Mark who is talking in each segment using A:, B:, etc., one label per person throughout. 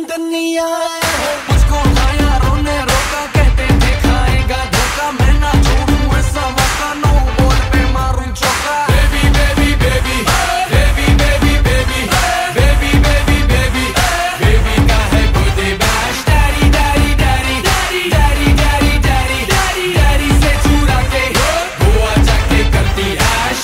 A: नींद नहीं आया। मुझको खाया रोने रोका, कहते थे खाएगा धोखा, मैं ना छोड़ूं ऐसा मौका, नो बॉल पे मारूं चौका। Baby baby baby baby baby baby baby baby baby baby का है birthday bash. Daddy daddy daddy daddy daddy daddy daddy daddy daddy से चुरा के गोवा जाके करती ऐश।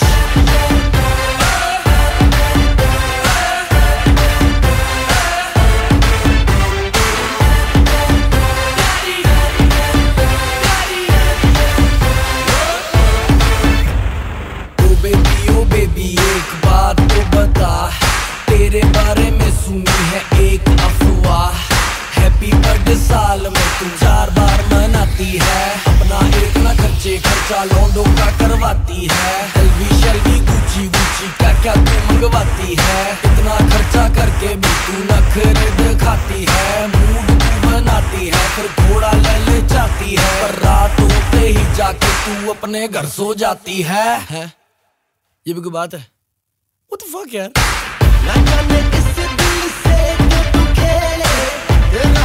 A: बेबी एक बात तो बता, तेरे बारे में सुनी है एक अफवाह। हैप्पी बर्थडे साल में तू 4 बार मनाती है, अपना एक ना खर्चे खर्चा लौंडों का करवाती है। एलवी शेलवी गुची गुची क्या क्या तू मंगवाती है, इतना खर्चा करके भी तू नखरे दिखाती है। मूड तू बनाती है फिर थोड़ा ले जाती है, पर रात होते ही जाके तू अपने घर सो जाती है? ये भी कोई बात है? What the fuck यार? ना जाने किस दिल से तू खेले,